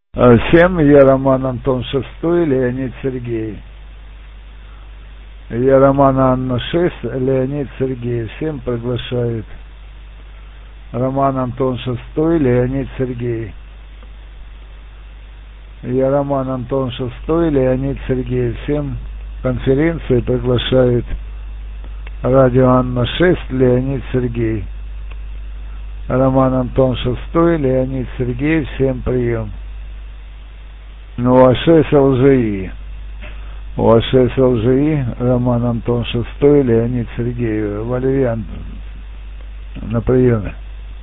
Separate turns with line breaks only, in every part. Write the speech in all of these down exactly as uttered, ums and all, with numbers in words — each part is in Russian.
Всем, я Роман Антон Шестой, Леонид Сергей. Я Роман Анна шесть, Леонид Сергей. Всем приглашают. Роман Антон Шестой, Леонид Сергей. Я Роман Антон Шестой, Леонид Сергей. Всем конференции приглашают. Радио Анна шесть, Леонид Сергей. Роман Антон Шестой, Леонид Сергей. Всем прием. Ну, а шесть ЛЖИ. У А шесть ЛЖИ, Роман Антон Шестой, Леонид Сергей. Валерьян на приеме.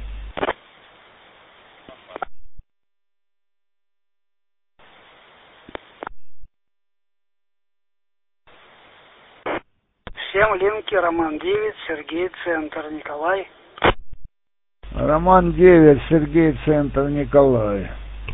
Всем линки, Роман девять, Сергей, Центр, Николай.
Роман девять, Сергей, Центр, Николай.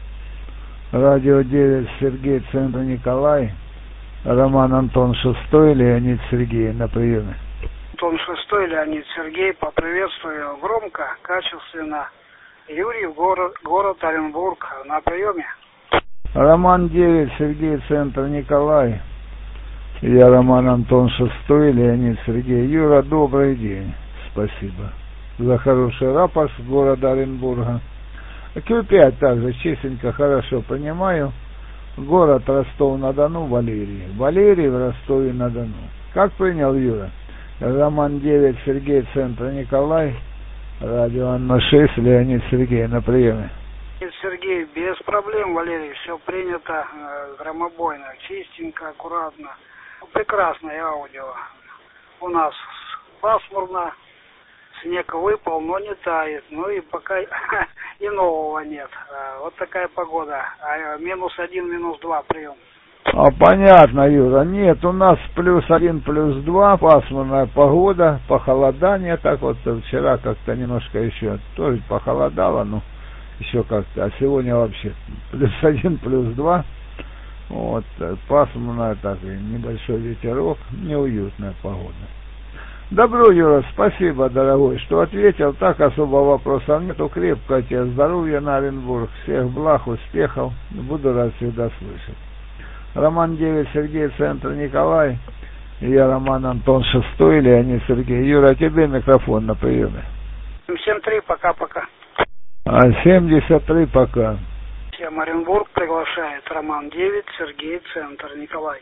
Радио девять, Сергей, Центр, Николай. Роман Антон Шестой, Леонид Сергей на приеме.
Антон Шестой, Леонид Сергей, поприветствую громко, качественно. Юрий, город, город Оренбург, на приеме.
Роман девять, Сергей, Центр, Николай. Я Роман Антон Шестой, Леонид Сергей. Юра, добрый день. Спасибо за хороший рапорт города Оренбурга. Q пять также честненько, хорошо понимаю. Город Ростов-на-Дону, Валерий. Валерий в Ростове-на-Дону. Как принял, Юра? Роман девять, Сергей, Центр, Николай. Радио Анна шесть, Леонид Сергей на приеме.
Сергей, без проблем, Валерий, все принято громобойно, чистенько, аккуратно. Прекрасное аудио. У нас пасмурно, снег выпал, но не тает. Ну и пока и нового нет. Вот такая погода. Минус один, минус два прием.
А понятно, Юра. Нет, у нас плюс один, плюс два, пасмурная погода, похолодание. Так вот вчера как-то немножко еще тоже похолодало, ну еще как-то. А сегодня вообще плюс один, плюс два. Вот, пасмурная, так и небольшой ветерок, неуютная погода. Добро, Юра, спасибо, дорогой, что ответил. Так особо вопросов нету. Крепкого тебе здоровья на Оренбург. Всех благ, успехов. Буду рад всегда слышать. Роман девять, Сергей, Центр, Николай. Я Роман Антон Шестой, Леонид Сергей. Юра, тебе микрофон на приеме.
семьдесят три, пока-пока.
А семьдесят три, пока.
Всем Оренбург приглашает. Роман девять, Сергей, Центр, Николай.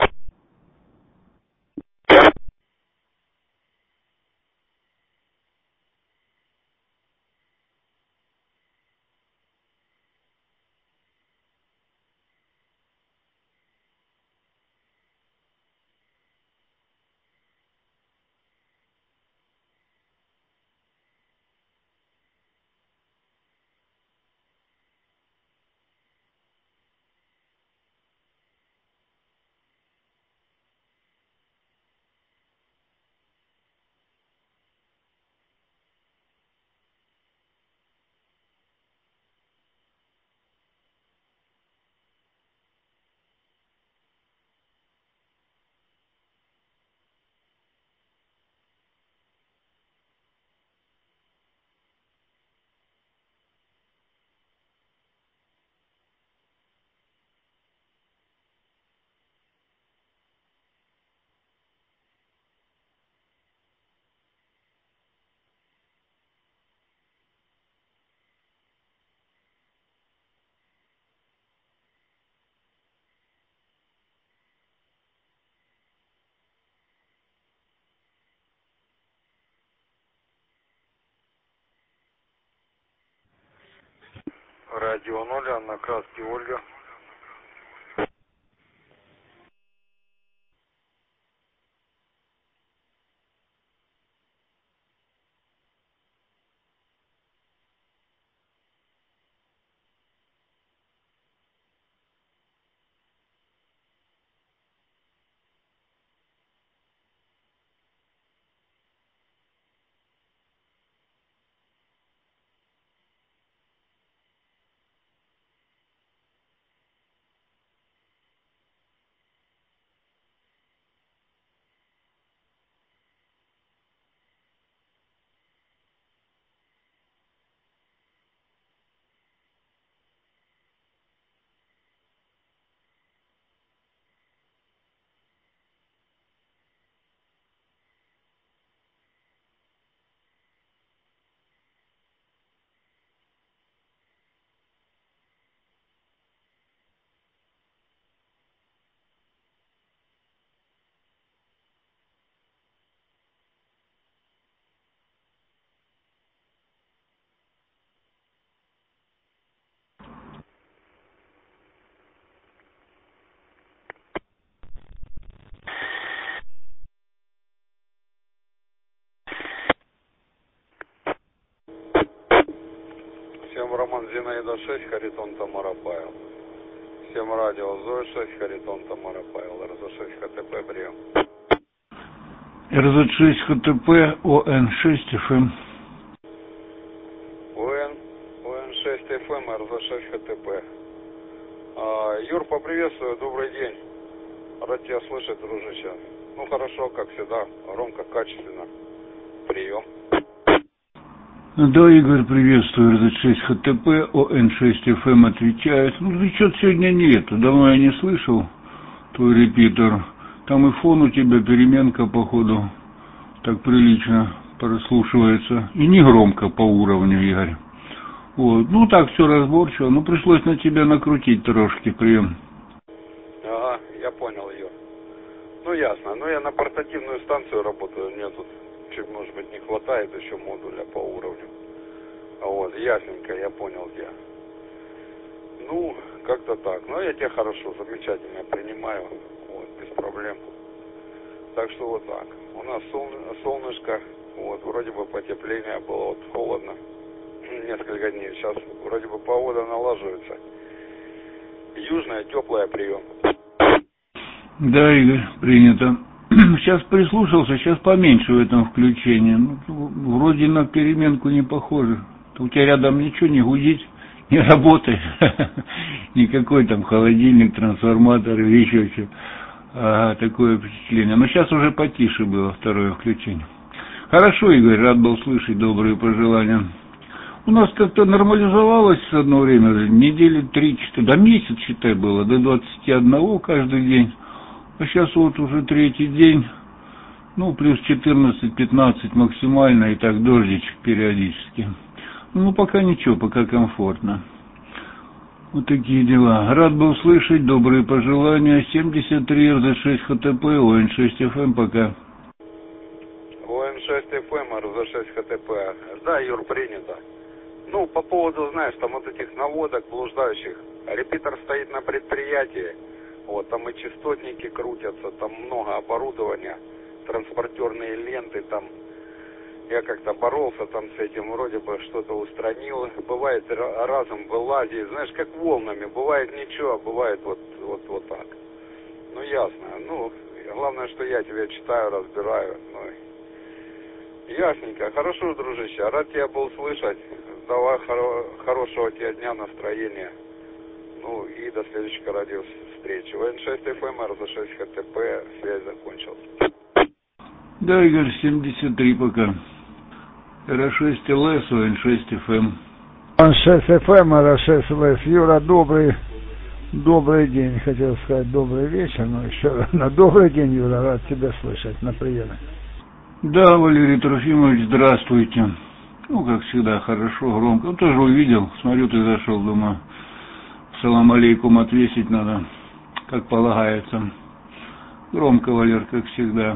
Радио ноль, Анна Краски, Ольга. Всем Роман Зинаида шесть, Харитон Тамара Павел. Всем радио Зоя шесть, Харитон Тамара Павел. эр зэ шесть ХТП, прием.
эр зэ шесть ХТП, ОН шесть эф эм.
ОН, ОН шесть эф эм, эр зэ шесть ХТП. А, Юр, поприветствую, добрый день. Рад тебя слышать, дружище. Ну хорошо, как всегда, громко, качественно. Прием.
Да, Игорь, приветствую, эр зэ шесть ХТП, ОН шесть эф эм отвечает. Ну, да что-то сегодня нету, давно я не слышал твой репитер. Там и фон у тебя, переменка, походу, так прилично прослушивается. И не громко по уровню, Игорь. Вот. Ну, так все разборчиво. Ну, пришлось на тебя накрутить трошки, прием.
Ага, я понял ее. Ну, ясно. Ну, я на портативную станцию работаю. Мне тут чуть, может быть, не хватает еще модуля по уровню. Вот, ясненько, я понял тебя. Ну, как-то так. Ну, я тебя хорошо, замечательно принимаю. Вот, без проблем. Так что вот так. У нас сол... солнышко. Вот, вроде бы потепление было, вот холодно. Несколько дней. Сейчас вроде бы погода налаживается. Южная, теплая, прием.
Да, Игорь, принято. Сейчас прислушался, сейчас поменьше в этом включении. Ну, вроде на переменку не похоже. У тебя рядом ничего не гудит, не работает. Никакой там холодильник, трансформатор или еще что. Ага, такое впечатление. Но сейчас уже потише было второе включение. Хорошо, Игорь, рад был слышать добрые пожелания. У нас как-то нормализовалось одно время, недели три-четыре, да месяц, считай, было, до двадцати одного каждый день. А сейчас вот уже третий день, ну, плюс четырнадцать-пятнадцать максимально, и так дождичек периодически. Ну, пока ничего, пока комфортно. Вот такие дела. Рад был слышать, добрые пожелания. семьдесят три эр зэ шесть ХТП, ОН шесть эф эм, пока.
ОН шесть эф эм, эр зэ шесть ХТП. Да, Юр, принято. Ну, по поводу, знаешь, там вот этих наводок блуждающих. Репитер стоит на предприятии. Вот, там и частотники крутятся, там много оборудования, транспортерные ленты, там. Я как-то боролся там с этим, вроде бы что-то устранил. Бывает разом вылазит, знаешь, как волнами. Бывает ничего, а бывает вот, вот, вот так. Ну, ясно. Ну, главное, что я тебя читаю, разбираю. Ну, ясненько. Хорошо, дружище. Рад тебя был слышать. Давай хоро- хорошего тебе дня, настроения. Ну, и до следующей радио встречи. ОН шесть эф эм, эр зэ шесть ХТП, связь закончилась.
Да, Игорь, семьдесят три пока. эр шесть эл эс, ОН шесть эф эм.
ОН шесть эф эм, эр шесть эл эс. Юра, добрый, добрый день, хотел сказать добрый вечер, но еще раз на добрый день, Юра, рад тебя слышать, на приеме.
Да, Валерий Трофимович, здравствуйте. Ну, как всегда, хорошо, громко. Ну, тоже увидел, смотрю, ты зашел, думаю, салам алейкум отвесить надо, как полагается. Громко, Валер, как всегда.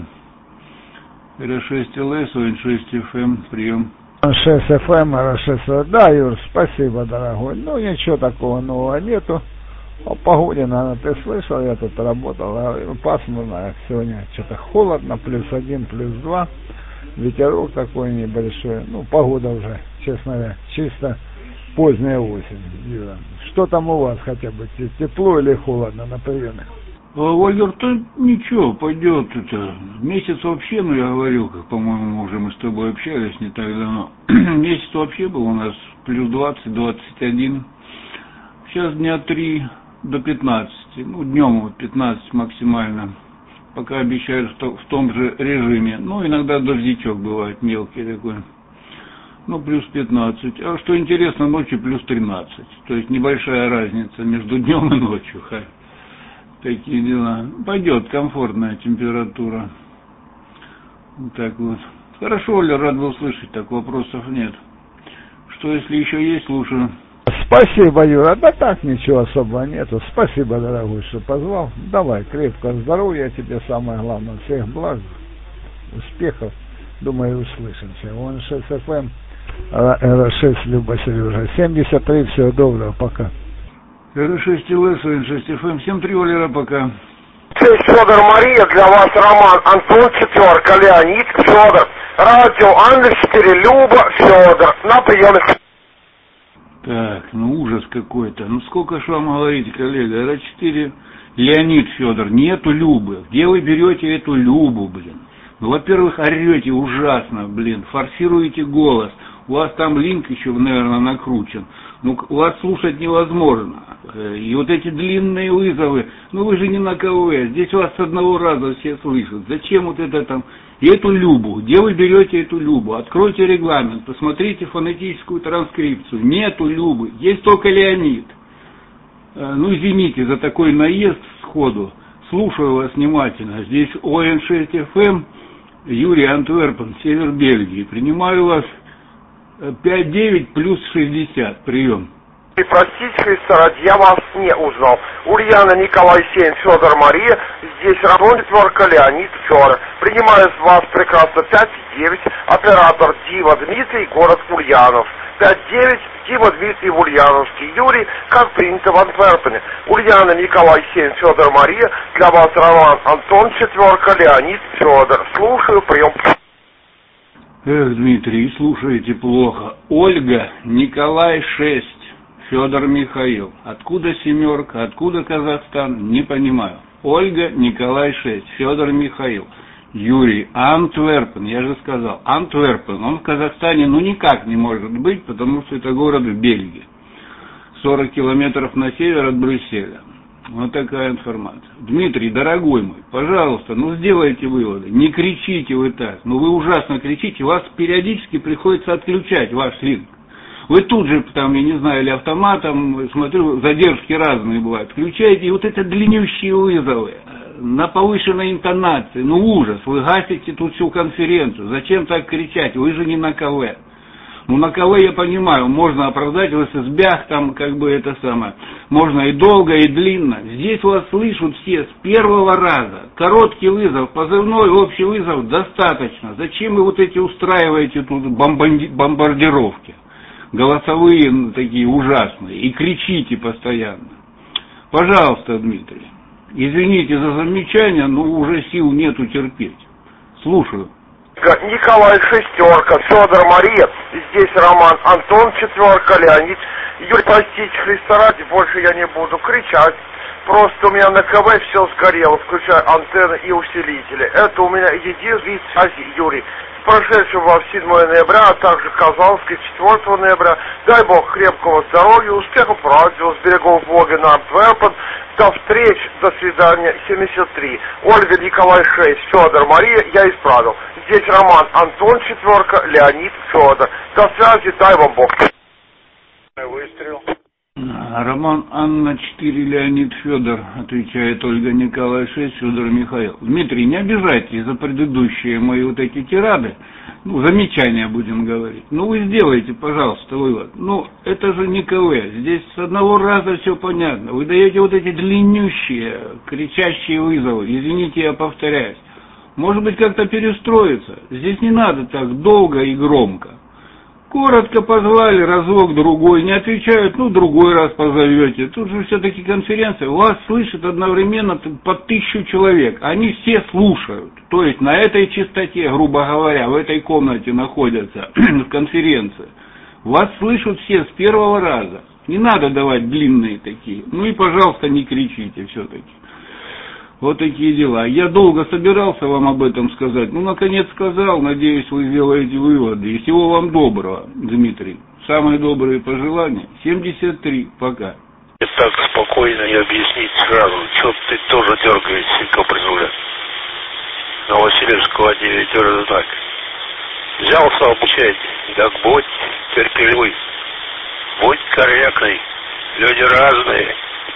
эр шесть эл эс, ОН шесть эф эм, прием.
ОН шесть эф эм, эр шесть эл эс. Да, Юр, спасибо, дорогой. Ну, ничего такого нового нету. О погоде, наверное, ты слышал, я тут работал, пасмурно, сегодня что-то холодно, плюс один, плюс два. Ветерок такой небольшой. Ну, погода уже, честно говоря, чисто поздняя осень, Юра. Что там у вас хотя бы, тепло или холодно на приеме?
Валер, то ничего, пойдет это. Месяц вообще, ну я говорил, как, по-моему, уже мы с тобой общались не так давно. Месяц вообще был у нас плюс двадцать, двадцать один. Сейчас дня три до пятнадцати. Ну, днем вот пятнадцать максимально. Пока обещают в том же режиме. Ну, иногда дождичок бывает мелкий такой. Ну, плюс пятнадцать. А что интересно, ночью плюс тринадцать. То есть небольшая разница между днем и ночью. Хай. Такие дела. Пойдет комфортная температура. Вот так вот. Хорошо, Оля, рад был слышать, так вопросов нет. Что, если еще есть, слушаю.
Спасибо, Юра. Да так, ничего особого нету. Спасибо, дорогой, что позвал. Давай, крепкого здоровья тебе, самое главное. Всех благ, успехов. Думаю, услышимся. ОН шесть эф эм, эр шесть, Люба, Сережа. семьдесят три, всего доброго, пока.
эр шесть эл эс, ОН шесть эф эм, семь три, Валера, пока.
Федор, Мария, для вас Роман, Антон, четверка, Леонид, Федор. Радио Ангел четыре, Люба, Федор. На приеме.
Так, ну ужас какой-то. Ну сколько ж вам говорить, коллега? эр четыре Леонид Федор, нету Любы. Где вы берете эту Любу, блин? Ну, во-первых, орете ужасно, блин, форсируете голос. У вас там линк еще, наверное, накручен. Ну, у вас слушать невозможно. И вот эти длинные вызовы, ну вы же не на КВ, здесь вас с одного раза все слышат. Зачем вот это там? И эту Любу, где вы берете эту Любу? Откройте регламент, посмотрите фонетическую транскрипцию. Нету Любы, есть только Леонид. Ну, извините за такой наезд сходу. Слушаю вас внимательно. Здесь О Н шесть эф эм, Юрий Антверпен, север Бельгии. Принимаю вас пять девять плюс шестьдесят. Прием.
И простите, Христа, я вас не узнал. Ульяна, Николай, семь, Федор, Мария. Здесь Рамон, четверка, Леонид, Федор. Принимаю с вас прекрасно пять девять. Оператор Дива Дмитрий, город Ульянов. пять девять, Дива Дмитрий, Ульяновский. Юрий, как принято в Антверпене. Ульяна, Николай, семь, Федор, Мария. Для вас Роман, Антон, четверка, Леонид, Федор. Слушаю, прием.
Эх, Дмитрий, слушаете плохо. Ольга, Николай, шесть. Федор Михаил. Откуда семерка, откуда Казахстан, не понимаю. Ольга, Николай, шесть. Федор Михаил. Юрий, Антверпен, я же сказал, Антверпен, он в Казахстане ну никак не может быть, потому что это город в Бельгии. сорок километров на север от Брюсселя. Вот такая информация. Дмитрий, дорогой мой, пожалуйста, ну сделайте выводы, не кричите вы так, ну вы ужасно кричите, вас периодически приходится отключать ваш линк. Вы тут же, там, я не знаю, или автоматом, смотрю, задержки разные бывают, включаете, и вот это длиннющие вызовы, на повышенной интонации, ну ужас, вы гасите тут всю конференцию, зачем так кричать, вы же не на КВ. Ну на КВ я понимаю, можно оправдать в эс эс бях, там, как бы это самое, можно и долго, и длинно. Здесь вас слышат все с первого раза, короткий вызов, позывной, общий вызов, достаточно. Зачем вы вот эти устраиваете тут бомбардировки? Голосовые такие ужасные, и кричите постоянно. Пожалуйста, Дмитрий, извините за замечание, но уже сил нету терпеть. Слушаю.
Николай, шестерка, Федор, Мария, здесь Роман, Антон, четверка, Леонид. Юрий, простите, Христа ради, больше я не буду кричать. Просто у меня на КВ все сгорело, включая антенны и усилители. Это у меня единственный вид связи, Юрий. Прошедшего вас седьмого ноября, а также Казанской четвёртого ноября. Дай Бог крепкого здоровья, успехов в радио, с берегов Волги на Антверпен. До встречи, до свидания, семьдесят три. Ольга, Николай, шесть, Федор, Мария, я исправил. Здесь Роман, Антон, четверка, Леонид, Федор. До связи, дай вам Бог.
Выстрел.
Роман, Анна, четыре, Леонид, Федор, отвечает Ольга, Николай, шесть, Федор Михаил. Дмитрий, не обижайтесь за предыдущие мои вот эти тирады, ну, замечания будем говорить. Ну, вы сделайте, пожалуйста, вывод. Ну, это же не КВ, здесь с одного раза все понятно. Вы даете вот эти длиннющие, кричащие вызовы, извините, я повторяюсь. Может быть, как-то перестроиться. Здесь не надо так долго и громко. Коротко позвали, разок, другой, не отвечают, ну, другой раз позовете. Тут же все-таки конференция, вас слышит одновременно по тысячу человек, они все слушают. То есть на этой частоте, грубо говоря, в этой комнате находятся в конференции. Вас слышат все с первого раза. Не надо давать длинные такие. Ну и, пожалуйста, не кричите все-таки. Вот такие дела. Я долго собирался вам об этом сказать. Ну, наконец сказал. Надеюсь, вы сделаете выводы. И всего вам доброго, Дмитрий. Самые добрые пожелания. семьдесят три. Пока.
Так спокойно и объяснить сразу. Что ты тоже дергаешься, капризуля. Новосибирского девять знак. Взялся обучать. Так будь терпеливый. Будь корректный. Люди разные.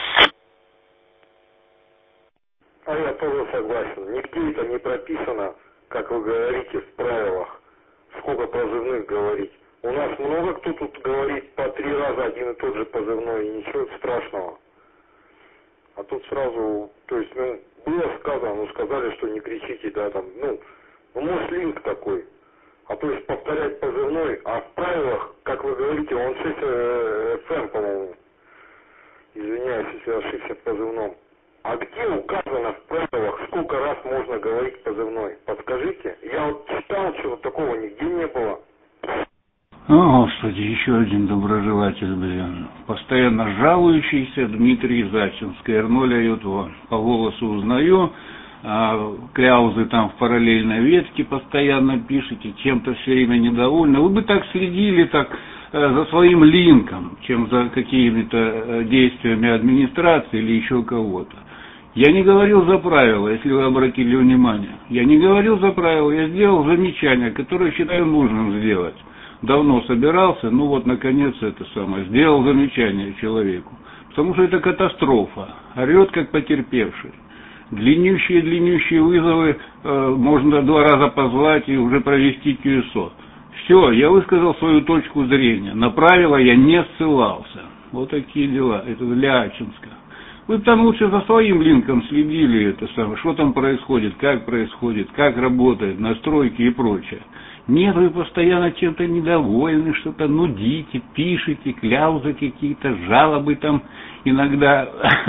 А я тоже согласен. Нигде это не прописано, как вы говорите, в правилах, сколько позывных говорить. У нас много кто тут говорит по три раза один и тот же позывной, и ничего страшного. А тут сразу, то есть, ну, было сказано, ну, сказали, что не кричите, да, там, ну, ну, может, линк такой. А то есть повторять позывной, а в правилах, как вы говорите, он шесть эф эм, по-моему. Извиняюсь, если ошибся в позывном. А где указано в правилах, сколько раз можно говорить позывной? Подскажите. Я вот читал, чего такого нигде не было.
О, Господи, еще один доброжелатель, блин. Постоянно жалующийся Дмитрий Зачинск, эр ноль эй ю тэ. По голосу узнаю, а кляузы там в параллельной ветке постоянно пишете, чем-то все время недовольны. Вы бы так следили так э, за своим линком, чем за какими-то э, действиями администрации или еще кого-то. Я не говорил за правила, если вы обратили внимание. Я не говорил за правила, я сделал замечание, которое считаю нужным сделать. Давно собирался, ну вот наконец это самое, сделал замечание человеку. Потому что это катастрофа, орет как потерпевший. Длиннющие-длиннющие вызовы э, можно два раза позвать и уже провести кью эс о. Все, я высказал свою точку зрения, на правила я не ссылался. Вот такие дела, это для Ачинска. Вы там лучше за своим линком следили, это самое, что там происходит, как происходит, как работает, настройки и прочее. Нет, вы постоянно чем-то недовольны, что-то нудите, пишете, кляузы какие-то, жалобы там иногда.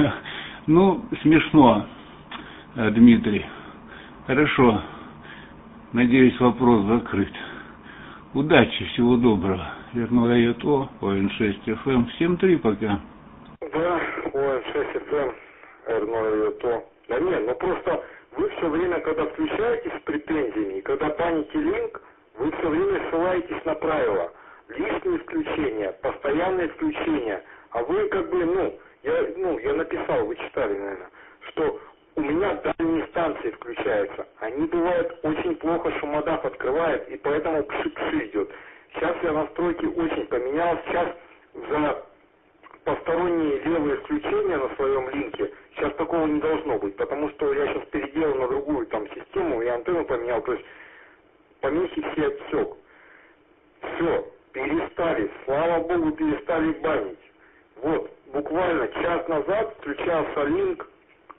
Ну, смешно, Дмитрий. Хорошо. Надеюсь, вопрос закрыт. Удачи, всего доброго. эр ноль эй ю тэ, о эн шесть эф эм. Всем три пока.
Да, о эн шесть эф эм, эр ноль эй ю тэ. Да нет, ну просто вы все время, когда включаетесь с претензиями, когда баните линк, вы все время ссылаетесь на правила. Лишние исключения, постоянные исключения. А вы как бы, ну, я, ну, я написал, вы читали, наверное, что у меня дальние станции включаются. Они бывают очень плохо, шумодав открывает, и поэтому пши-пши идет. Сейчас я настройки очень поменял. Сейчас за посторонние левые исключения на своем линке, сейчас такого не должно быть, потому что я сейчас переделал на другую там систему и антенну поменял, то есть помехи все отсек. Все, перестали, слава богу, перестали банить. Вот, буквально час назад включался линк,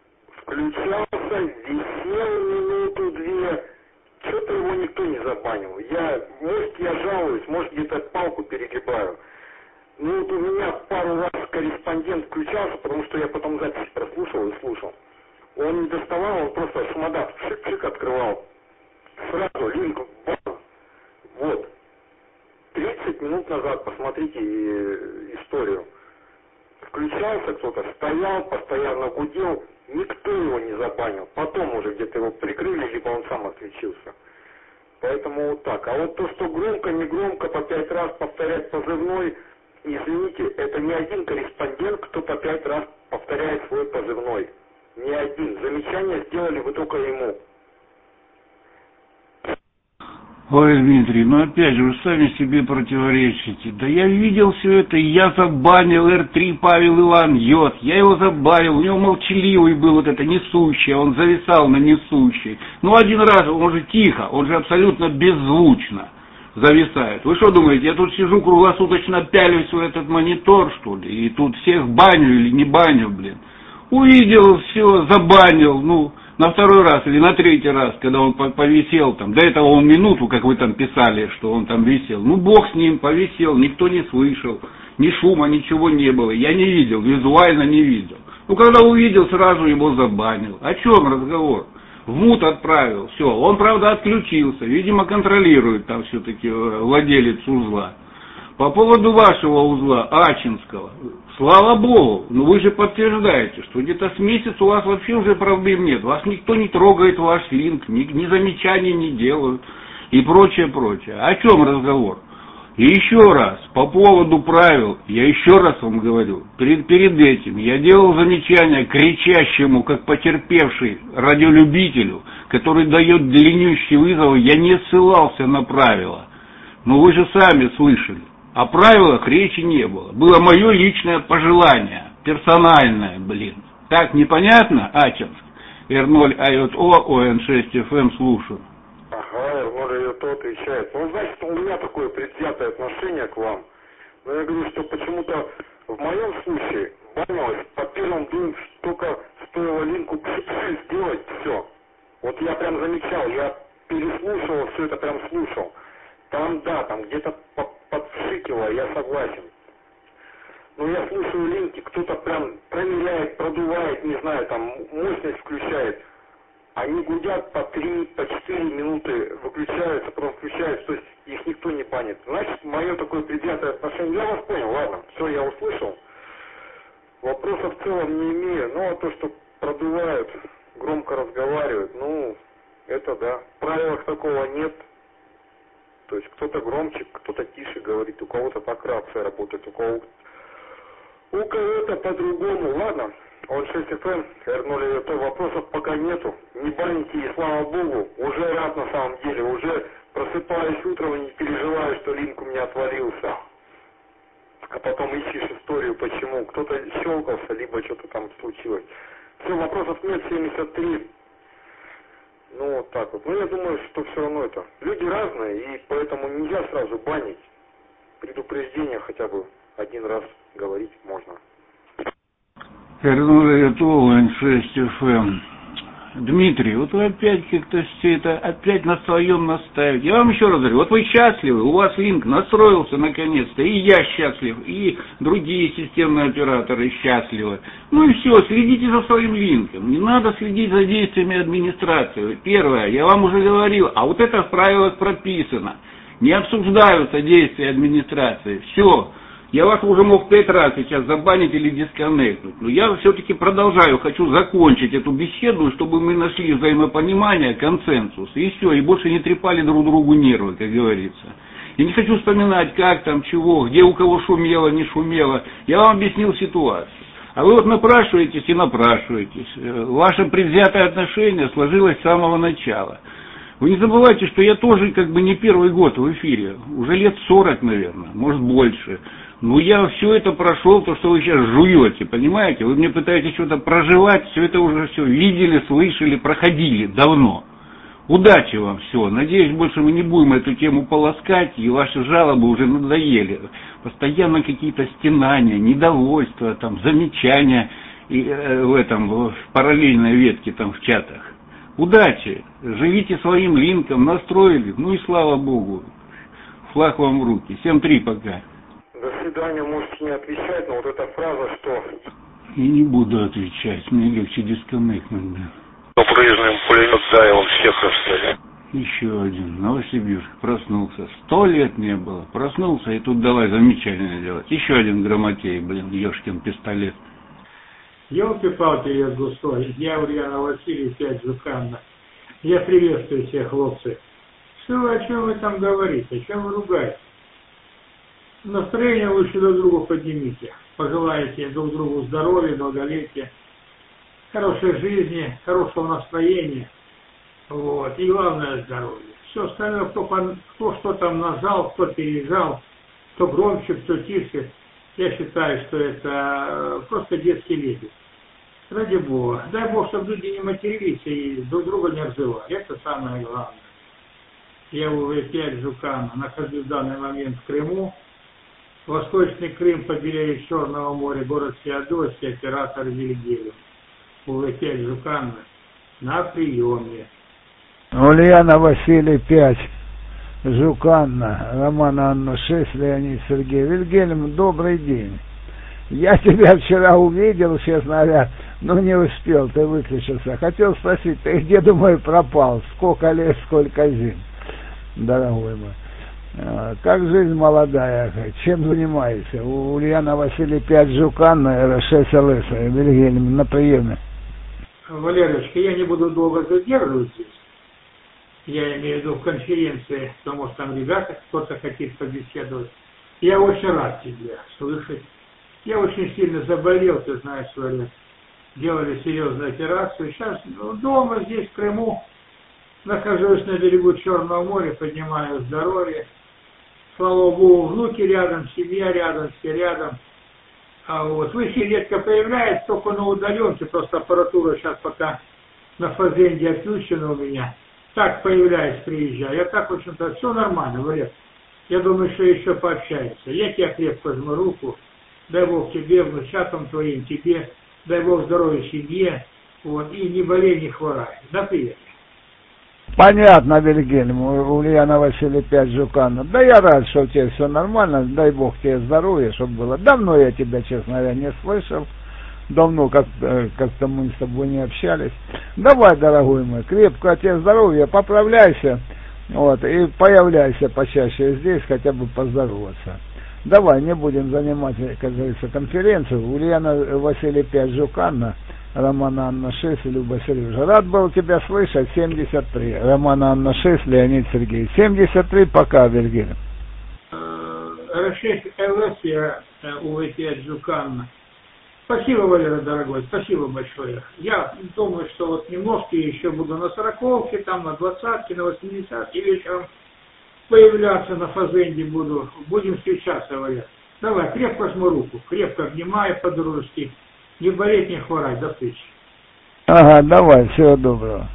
включался, висел минуту-две, что-то его никто не забанил. Я, может, я жалуюсь, может, где-то палку перегибаю. Ну, вот у меня пару раз корреспондент включался, потому что я потом запись прослушал и слушал. Он не доставал, он просто шумодав шик-шик открывал. Сразу линк бан. Вот. тридцать минут назад, посмотрите историю. Включался кто-то, стоял, постоянно гудел, никто его не забанил. Потом уже где-то его прикрыли, либо он сам отключился. Поэтому вот так. А вот то, что громко, не громко, по пять раз повторять позывной, извините, это не один корреспондент, кто по пять раз повторяет свой позывной. Не один. Замечание сделали вы только ему.
Ой, Дмитрий, ну опять же, вы сами себе противоречите. Да я видел все это, и я забанил эр три Павел Иван Йод. Я его забанил, у него молчаливый был вот это несущий, он зависал на несущий. Ну один раз, он же тихо, он же абсолютно беззвучно зависает. Вы что думаете, я тут сижу круглосуточно пялюсь в этот монитор, что ли? И тут всех баню или не баню, блин? Увидел, все, забанил, ну... На второй раз или на третий раз, когда он повисел там, до этого он минуту, как вы там писали, что он там висел, ну бог с ним, повисел, никто не слышал, ни шума, ничего не было, я не видел, визуально не видел. Ну когда увидел, сразу его забанил. О чем разговор? В мут отправил, все, он правда отключился, видимо контролирует там все-таки владелец узла. По поводу вашего узла, Ачинского, слава богу, но вы же подтверждаете, что где-то с месяца у вас вообще уже проблем нет, вас никто не трогает ваш линк, ни, ни замечаний не делают и прочее, прочее. О чем разговор? И еще раз, по поводу правил, я еще раз вам говорю, перед, перед этим я делал замечание кричащему, как потерпевший радиолюбителю, который дает длиннющие вызовы, я не ссылался на правила, но вы же сами слышали. О правилах речи не было. Было мое личное пожелание, персональное, блин. Так непонятно, Ачинск? эр ноль эй ю тэ, о эн шесть эф эм, слушаю.
Ага, эр ноль эй ю тэ отвечает. Ну, значит, у меня такое предвзятое отношение к вам. Но я говорю, что почему-то в моем случае банилось по первым двум, только стоило линку пши-пши сделать, все. Вот я прям замечал, я переслушивал, все это прям слушал. Там, да, там где-то подшикивало, я согласен. Но я слушаю линки, кто-то прям промеряет, продувает, не знаю, там мощность включает. Они гудят по три, по четыре минуты, выключаются, потом включаются, то есть их никто не банит. Значит, мое такое предвзятое отношение, я вас понял, ладно, все, я услышал. Вопросов в целом не имею, но то, что продувают, громко разговаривают, ну, это да. В правилах такого нет. То есть кто-то громче, кто-то тише говорит, у кого-то так рация работает, у кого у кого-то по-другому. Ладно, он шесть эф эм, эр ноль, то вопросов пока нету. Не баните, и слава богу, уже рад на самом деле, уже просыпаюсь утром и не переживаю, что линк у меня отвалился. А потом ищешь историю, почему. Кто-то щелкался, либо что-то там случилось. Все, вопросов нет, семьдесят три. Ну, вот так вот. Ну, я думаю, что все равно это. Люди разные, и поэтому нельзя сразу банить. Предупреждение хотя бы один раз говорить можно.
эр ноль шесть эф эм. Дмитрий, вот вы опять как-то все это, опять на своем наставите. Я вам еще раз говорю, вот вы счастливы, у вас линк настроился наконец-то, и я счастлив, и другие системные операторы счастливы. Ну и все, следите за своим линком, не надо следить за действиями администрации. Первое, я вам уже говорил, а вот это в правилах прописано, не обсуждаются действия администрации, все. Я вас уже мог пять раз сейчас забанить или дисконнектнуть, но я все-таки продолжаю, хочу закончить эту беседу, чтобы мы нашли взаимопонимание, консенсус, и все, и больше не трепали друг другу нервы, как говорится. Я не хочу вспоминать, как там, чего, где у кого шумело, не шумело, я вам объяснил ситуацию. А вы вот напрашиваетесь и напрашиваетесь, ваше предвзятое отношение сложилось с самого начала. Вы не забывайте, что я тоже как бы не первый год в эфире, уже лет сорок, наверное, может больше. Ну, я все это прошел, то, что вы сейчас жуете, понимаете? Вы мне пытаетесь что-то проживать, все это уже все видели, слышали, проходили давно. Удачи вам все. Надеюсь, больше мы не будем эту тему полоскать, и ваши жалобы уже надоели. Постоянно какие-то стенания, недовольства, там, замечания и, э, в этом, в параллельной ветке там в чатах. Удачи! Живите своим линком, настроили, ну и слава богу. Флаг вам в руки. семь три пока.
До свидания, можете не отвечать, но вот эта фраза, что...
Я не буду отвечать, мне легче дисконнектнуть, да.
Попрыжным пулемет, да, и он всех расстрелял.
Еще один, Новосибирск, проснулся. Сто лет не было. Проснулся, и тут давай замечание делать. Еще один грамотей, блин, ешкин пистолет.
Елки-палки, я густой, я Ульяна Васильевич, пять Жуканна. Я приветствую всех, хлопцы. Что вы, о чем вы там говорите, о чем вы ругаетесь? Настроение лучше друг другу поднимите. Пожелаете друг другу здоровья, долголетия, хорошей жизни, хорошего настроения. Вот. И главное здоровье. Все остальное, кто, кто что там нажал, кто пережал, кто громче, кто тише. Я считаю, что это просто детский лепет. Ради Бога. Дай Бог, чтобы люди не матерились и друг друга не обзывали. Это самое главное. Я у вэ пять Жукана нахожусь в данный момент в Крыму. Восточный Крым, побережье Черного моря, город Феодосия, оператор Вильгельм. у вэ пять Жукана на приеме.
Ульяна Василий пять. Жуканна, Роман Анна шесть, Леонид Сергей. Вильгельм, добрый день. Я тебя вчера увидел, честно говоря, но не успел, ты выключился. Хотел спросить, ты где, думаю, пропал? Сколько лет, сколько зим, дорогой мой. Как жизнь молодая, чем занимаешься? У Ульяна Василий пять Жуканна, эр шесть эл эс, Вильгельм, на приеме.
Валерочка, я не буду долго задерживать здесь. Я имею в виду в конференции, потому что там ребята кто-то хотит побеседовать. Я очень рад тебя слышать. Я очень сильно заболел, ты знаешь, Валер. Делали серьезную операцию. Сейчас ну, дома, здесь, в Крыму, нахожусь на берегу Черного моря, поднимаю здоровье. Слава Богу, внуки рядом, семья рядом, все рядом. А вот в эфире редко появляется, только на удаленке, просто аппаратура сейчас пока на фазенде отключена у меня. Так появляюсь, приезжаю. Я так, в общем-то, все нормально, Валер. Я думаю, что еще пообщаемся. Я тебя крепко жму руку. Дай Бог тебе, внучатам твоим, тебе. Дай Бог здоровья семье. Вот, и не болей, не хворай. До приятия.
Понятно, Вильгельм, Ульяна Василий пять Жуканна. Да я рад, что у тебя все нормально. Дай Бог тебе здоровья, чтобы было. Давно я тебя, честно говоря, не слышал. давно как, как-то мы с тобой не общались. Давай, дорогой мой, крепкого тебе здоровья, поправляйся, вот, и появляйся почаще здесь, хотя бы поздороваться. Давай, не будем занимать, как говорится, конференцию. Ульяна Василий пять, Жук Анна, Роман Анна шесть, Люба Сережа. Рад был тебя слышать, семьдесят три. Роман Анна шесть, Леонид Сергей. семьдесят три, пока, Вильгельм.
Рашид ЛС, я У пять, Жук Анна. Спасибо, Валера, дорогой, спасибо большое. Я думаю, что вот немножко еще буду на сороковке, там на двадцатке, на восьмидесятке вечером появляться на фазенде буду. Будем встречаться, Валера. Давай, крепко жму руку, крепко обнимаю по-дружески. Не болеть, не хворать. До встречи.
Ага, давай, всего доброго.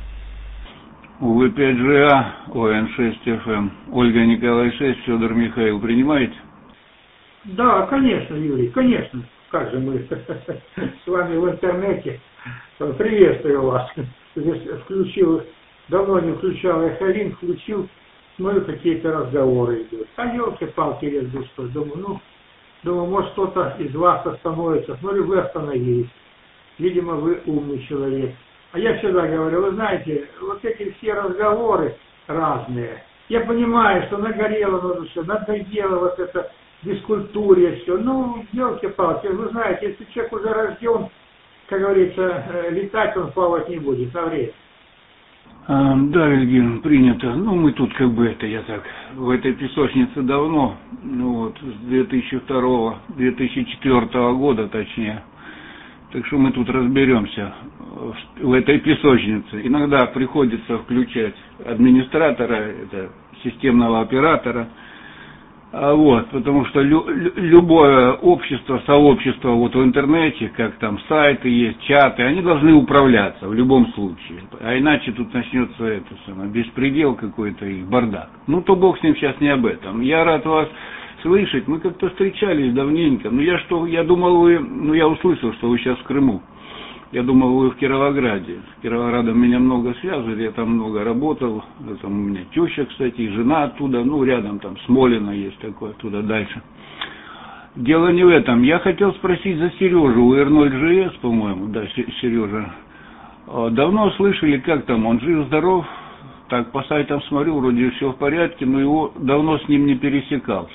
У пять Ж А, О Н шесть Ф М, Ольга Николай шесть, Федор Михаил, принимаете?
Да, конечно, Юрий, конечно. Как же мы с вами в интернете. Приветствую вас. Здесь включил, давно не включал Эхолин, включил, смотрю, какие-то разговоры идут. А елки-палки лезут, что думаю, ну, думаю, может кто-то из вас остановится. Смотрю, вы остановились. Видимо, вы умный человек. А я всегда говорю, вы знаете, вот эти все разговоры разные. Я понимаю, что нагорело на душе, надоело вот это бескультурье, все. Ну, елки-палки, вы знаете, если человек уже рожден, как говорится, летать он плавать не будет на время.
А, да, Вильгельм, принято. Ну, мы тут как бы это, я так, в этой песочнице давно, ну вот, с две тысячи второго — две тысячи четвёртого года, точнее. Так что мы тут разберемся в, в этой песочнице. Иногда приходится включать администратора, это, системного оператора. А вот, потому что лю, любое общество, сообщество вот в интернете, как там сайты есть, чаты, они должны управляться в любом случае. А иначе тут начнется это самое, беспредел какой-то и бардак. Ну, то бог с ним, сейчас не об этом. Я рад вас слышать, мы как-то встречались давненько. Ну, я что, я думал, вы, ну, я услышал, что вы сейчас в Крыму. Я думал, вы в Кировограде. С Кировоградом меня много связывает, я там много работал. Там у меня теща, кстати, жена оттуда, ну, рядом там Смолино есть такое, оттуда дальше. Дело не в этом. Я хотел спросить за Сережу, у Р ноль Ж С, по-моему, да, Сережа. Давно слышали, как там, он жив-здоров? Так, по сайтам смотрю, вроде все в порядке, но его давно с ним не пересекался.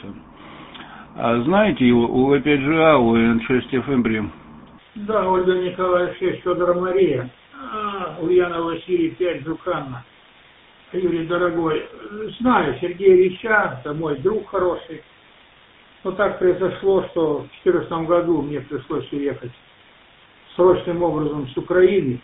А знаете его, у В пять Ж А, у Н шесть Ф М прям?
Да, Ольга Николаевна шесть, Федор Мария, а, Ульяна Василий пять, Жук Анна. Юрий, дорогой, знаю Сергея Ильича, это мой друг хороший. Но так произошло, что в две тысячи четырнадцатом году мне пришлось уехать срочным образом с Украины.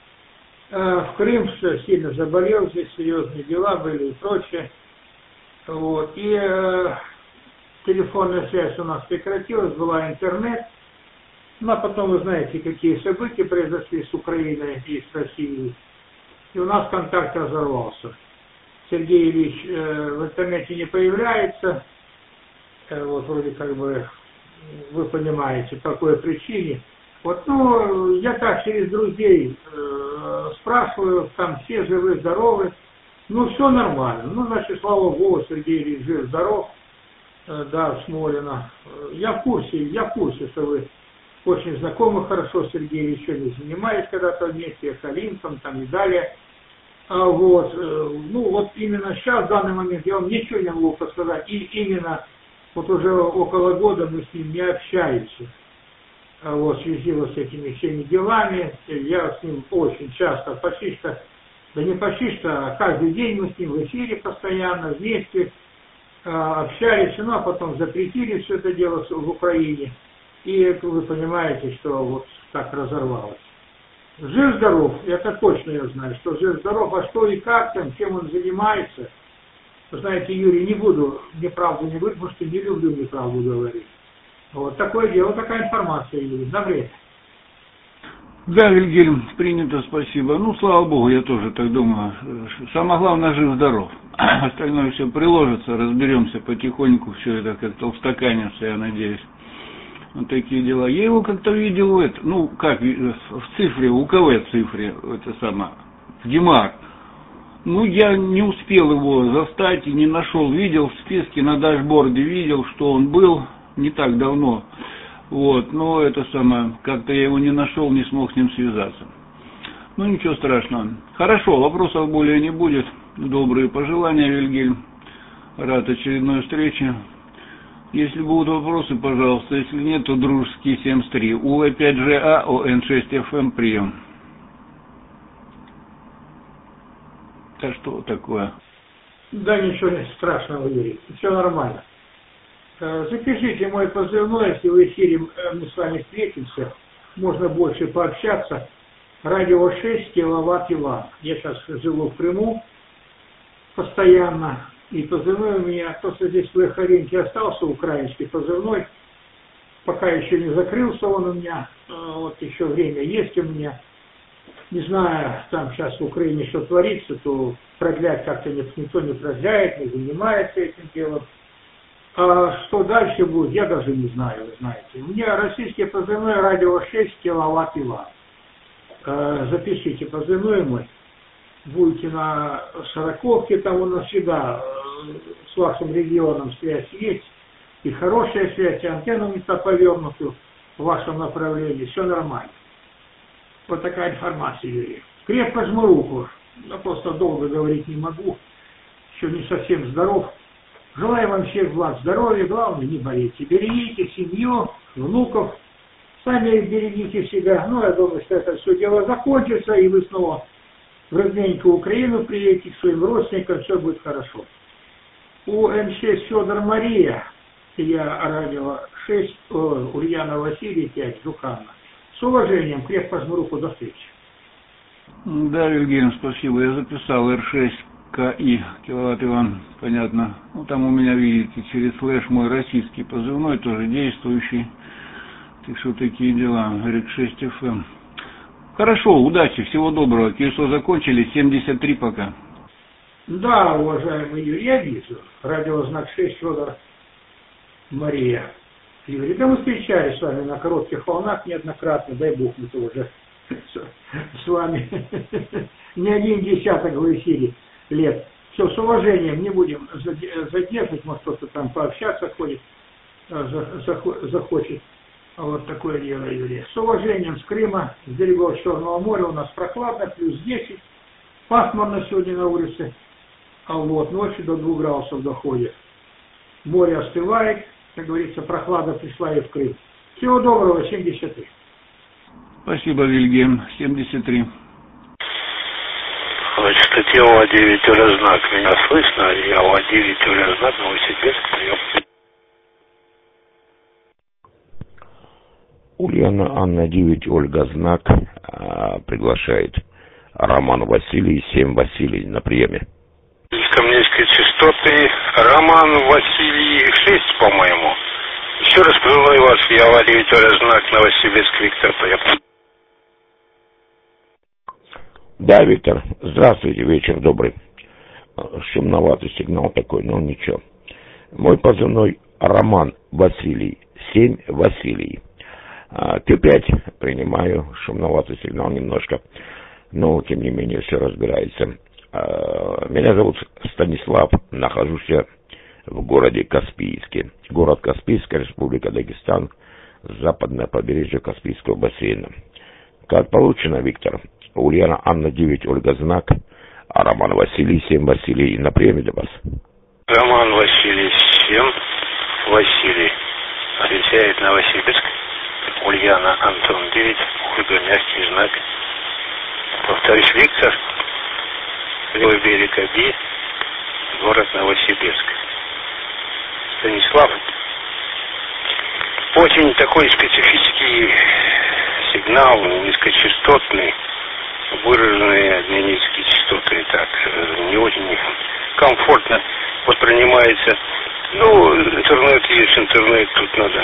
А, в Крым сильно заболел, здесь серьезные дела были и прочее. Вот. И э, телефонная связь у нас прекратилась, была интернет. Ну, а потом вы знаете, какие события произошли с Украиной и с Россией. И у нас контакт разорвался. Сергей Ильич э, в интернете не появляется. Э, вот вроде как бы вы понимаете, по какой причине. Вот, ну, я так через друзей э, спрашиваю, там все живы, здоровы. Ну, все нормально. Ну, значит, слава Богу, Сергей Ильич жив, здоров. Э, да, в Смолино. Я в курсе, я в курсе, что вы очень знакомы хорошо с Сергеем Ильичем, занимались когда-то вместе, с Алинцем там и далее. А вот, ну вот именно сейчас, в данный момент, я вам ничего не могу подсказать. И именно вот уже около года мы с ним не общаемся. А вот в связи вот с этими всеми делами, я с ним очень часто, почти что, да не почти что, а каждый день мы с ним в эфире постоянно, вместе а, общались, ну а потом запретили все это дело в Украине. И вы понимаете, что вот так разорвалось. Жив-здоров, это точно я знаю, что жив-здоров, а что и как там, чем он занимается. Вы знаете, Юрий, не буду неправду не говорить, потому что не люблю неправду говорить. Вот такое дело, такая информация, Юрий, на время.
Да, Вильгельм, принято, спасибо. Ну, слава Богу, я тоже так думаю. Самое главное, жив-здоров. Остальное все приложится, разберемся потихоньку, все это как-то устаканится, я надеюсь. Вот такие дела. Я его как-то видел, это, ну, как, в цифре, у КВ цифре, это самое, в Димар. Ну, я не успел его застать и не нашел. Видел в списке на дашборде, видел, что он был не так давно. Вот, но это самое, как-то я его не нашел, не смог с ним связаться. Ну, ничего страшного. Хорошо, вопросов более не будет. Добрые пожелания, Вильгельм. Рад очередной встрече. Если будут вопросы, пожалуйста. Если нет, то дружеский семьдесят три. У В пять Ж А, О Н шесть Ф М, прием. Да что такое?
Да ничего страшного, Юрий. Все нормально. Запишите мой позывной, если в эфире мы с вами встретимся, можно больше пообщаться. Радио шесть, киловатт Иван. Я сейчас живу в Крыму постоянно. И позывной у меня, просто здесь в Лехаринке остался украинский позывной. Пока еще не закрылся он у меня. Вот еще время есть у меня. Не знаю, там сейчас в Украине что творится, то продлять как-то никто не продляет, не занимается этим делом. А что дальше будет, я даже не знаю, вы знаете. У меня российский позывной радио шесть, киловатт Иван. Запишите позывной мой. Будете на Сороковке, там у нас всегда с вашим регионом связь есть. И хорошая связь, и антенну не повернутую в вашем направлении. Все нормально. Вот такая информация, Юрий. Крепко жму руку. Я просто долго говорить не могу. Еще не совсем здоров. Желаю вам всех благ, здоровья. Главное, не болейте. Берегите семью, внуков. Сами их берегите всегда. Ну, я думаю, что это все дело закончится, и вы снова в родненькую Украину приедете к своим родственникам, все будет хорошо. У Н шесть Федор Мария, я радио шесть, о, Ульяна Василий пять, Жуканна. С уважением, крепко жму руку, до встречи.
Да, Вильгельм, спасибо. Я записал Р шесть К И, киловатт Иван, понятно. Ну, там у меня, видите, через флеш мой российский позывной, тоже действующий. Так что такие дела, Р шесть Ф М. Хорошо, удачи, всего доброго. КИСО закончили, семьдесят три пока.
Да, уважаемый Юрий, я вижу. Радиознак шесть, Федор Мария. Юрий, да мы встречались с вами на коротких волнах неоднократно, дай бог мы тоже с вами не один десяток в эфире лет. Все, с уважением, не будем задерживать, может кто-то там пообщаться ходит, захочет. Вот такое дело, Юрий. С уважением с Крыма, с берегов Черного моря у нас прохладно, плюс десять, пасмурно сегодня на улице, а вот ночью до двух градусов доходит. Море остывает, как говорится, прохлада пришла и в Крым. Всего доброго, семьдесят три.
Спасибо, Вильгельм, семьдесят три.
Значит, это О девять знак. Меня слышно? Я О девять знак, Новосибирск, прием.
Ульяна Анна девять, Ольга знак, а, приглашает Роман Василий, семь Василий на приеме.
Камнейской частоты Роман Василий шесть, по-моему. Еще раз позывной ваш, я О девять знак, Новосибирск, Виктор, прием.
Да, Виктор, здравствуйте, вечер добрый. Шумноватый сигнал такой, но ничего. Мой позывной Роман Василий, семь Василий. Q пять принимаю, шумноватый сигнал немножко, но тем не менее все разбирается. Меня зовут Станислав, нахожусь я в городе Каспийске. Город Каспийская, Республика Дагестан, западное побережье Каспийского бассейна. Как получено, Виктор? Ульяна Анна девять, Ольга знак, а Роман Василий, семь Василий на приеме для вас.
Роман Василий, семь Василий. Отвечает Новосибирск. Ульяна Антон девять, Ольга мягкий знак. Повторюсь, Виктор, левый берег Оби, город Новосибирск. Станислав, очень такой специфический сигнал, низкочастотный, выраженные одни низкие частоты, так, не очень комфортно воспринимается. Ну, интернет есть, интернет, тут надо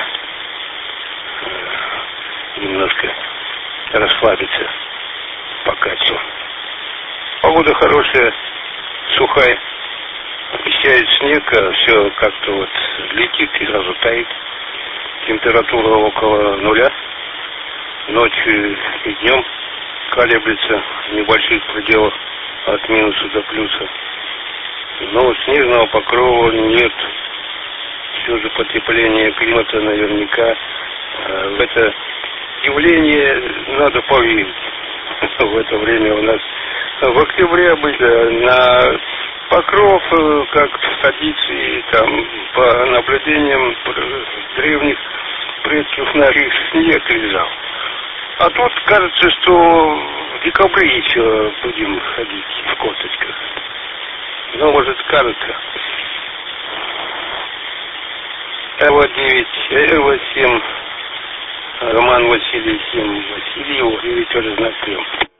немножко расслабиться пока все. Погода хорошая, сухая, обещает снег, а все как-то вот летит и сразу тает. Температура около нуля, ночью и днем колеблется в небольших пределах от минуса до плюса. Но снежного покрова нет. Все же потепление климата наверняка в это явление надо поверить. В это время у нас в октябре обычно на Покров, как в традиции, там, по наблюдениям древних предков наших, снег лежал. А тут кажется, что в декабре еще будем ходить в косточках. Ну, может, кажется. Эва девять, Эва семь, Роман Василий семь, Васильев, девять знак трем.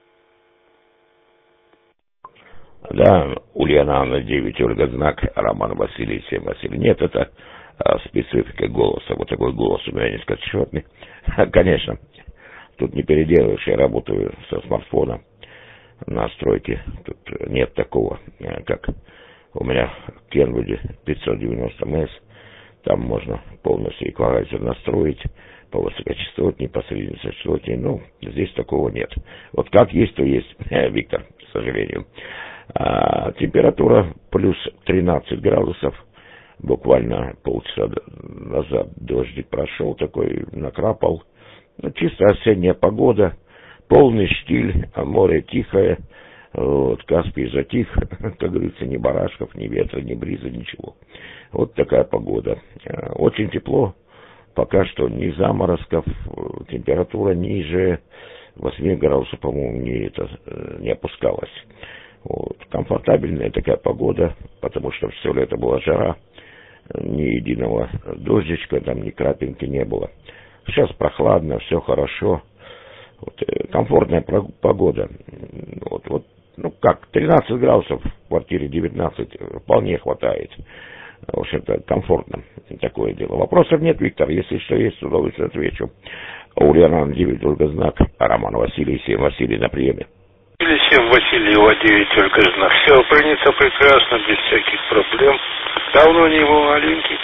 Да, Ульяна Анна девять, Ольга знак, Роман Василий семь, Василий. Нет, это а, специфика голоса. Вот такой голос у меня низкочастотный. Конечно, тут не переделаешь. Я работаю со смартфона на стройке. Тут нет такого, как у меня в Кенвуде пятьсот девяносто эм эс. Там можно полностью эквалайзер настроить по высокочастотней, по среднечастотней. Ну, здесь такого нет. Вот как есть, то есть, Виктор, к сожалению. А, температура плюс тринадцать градусов. Буквально полчаса назад дождик прошел, такой накрапал. Ну, чисто осенняя погода. Полный штиль, а море тихое. Вот, Каспий затих, как говорится, ни барашков, ни ветра, ни бриза, ничего. Вот такая погода. Очень тепло, пока что ни заморозков, температура ниже восьми градусов, по-моему, не, это, не опускалась. Вот. Комфортабельная такая погода, потому что все лето была жара, ни единого дождичка, там ни крапинки не было. Сейчас прохладно, все хорошо. Вот, комфортная погода. Вот, вот, ну как, тринадцать градусов в квартире девятнадцать вполне хватает. В общем-то, комфортно такое дело. Вопросов нет, Виктор. Если что есть, с удовольствием отвечу. Ульяна девять, Ольга знак, а Роман Василий семь, Василий на приеме.
Или семь, Васильева девять, Ольга знак. Все принято прекрасно, без всяких проблем. Давно не был маленький.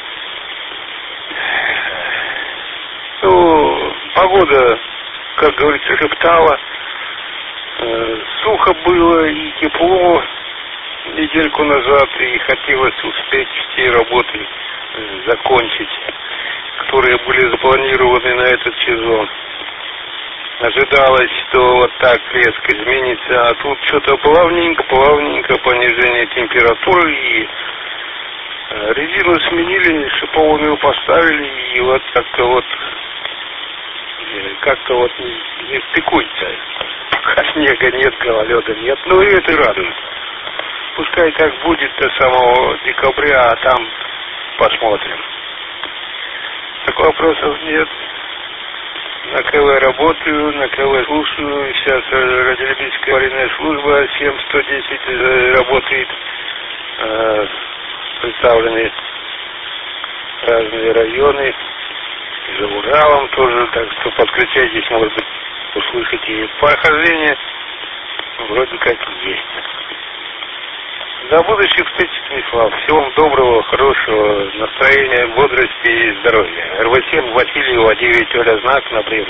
Ну, погода, как говорится, шептала. Э, сухо было и тепло недельку назад, и хотелось успеть все работы э, закончить, которые были запланированы на этот сезон. Ожидалось, что вот так резко изменится, а тут что-то плавненько-плавненько понижение температуры, и э, резину сменили, шипованную поставили, и вот как-то вот как-то вот не, не стыкуется. Пока снега нет, гололеда нет. Ну и это радует. Пускай так будет до самого декабря, а там посмотрим. Так вопросов нет. На КВ работаю, на КВ слушаю. Сейчас радиолюбительская аварийная служба семь сто десять работает. Представлены разные районы. За Уралом тоже, так что подключайтесь, может быть, услышите. Прохождение вроде как есть. До будущих встреч, Станислав. Всего вам доброго, хорошего настроения, бодрости и здоровья. эр вэ семь, Васильева девять, Оля знак, на прием.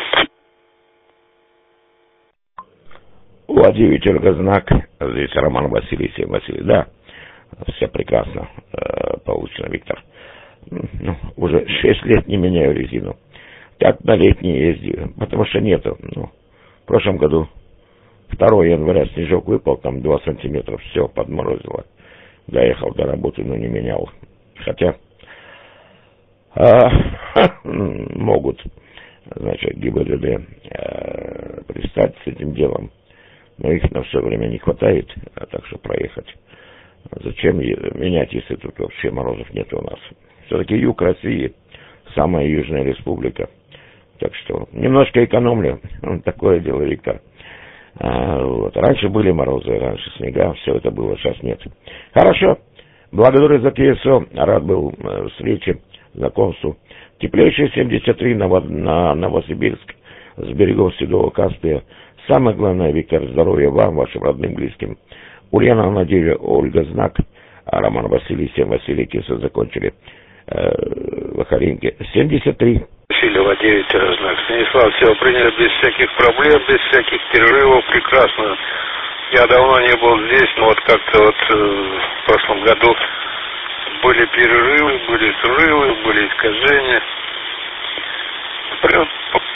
О девять, Ольга знак. Здесь Роман Василий семь, Василий. Да, все прекрасно э, получено, Виктор. Ну, уже шесть лет не меняю резину. Так на летние ездил, потому что нету. Ну, в прошлом году второго января снежок выпал, там два сантиметра, все подморозило. Доехал до работы, но не менял. Хотя а, могут, значит, ГИБДД а, пристать с этим делом, но их на все время не хватает, а так что проехать. Зачем менять, если тут вообще морозов нет у нас? Все-таки юг России, самая южная республика. Так что немножко экономлю. Такое дело, Виктор. А, вот. Раньше были морозы, раньше снега, все это было, сейчас нет. Хорошо. Благодарю за ТСО. Рад был э, встрече, знакомству. Теплейшие семьдесят три на, на Новосибирск с берегов Седого Каспия. Самое главное, Виктор, здоровья вам, вашим родным, близким. Ульяна Надея, Ольга знак, а Роман Василий семь, Василий Киса закончили. Вахаринки семьдесят три.
Васильева девять, знак. Станислав, все приняли без всяких проблем, без всяких перерывов, прекрасно. Я давно не был здесь, но вот как-то вот э, в прошлом году были перерывы, были срывы, были искажения. Прям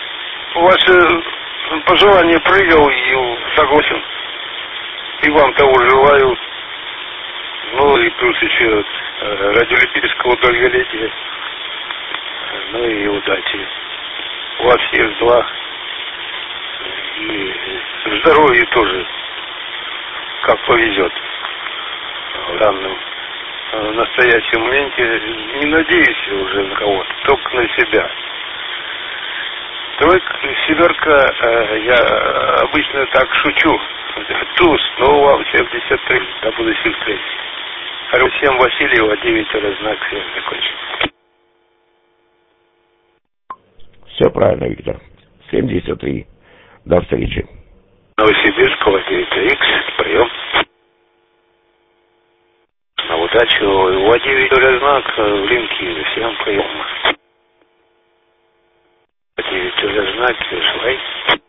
ваше пожелание принял и согласен. И вам того желаю. Ну и плюс еще радиолюбительского долголетия. Ну и удачи. У вас всех благ. И здоровья тоже. Как повезет. В данном в настоящем моменте не надеюсь уже на кого-то, только на себя. Тройка, семерка, э, я обычно так шучу. Туз, но вам семьдесят три, до будущих встреч. Всем Васильева, девять знак, всем закончим.
Все правильно, Виктор. семьдесят три. До встречи.
Новосибирского, девять икс, прием. На удачу. У девять знак в линке. Всем прием. девять знак, швай.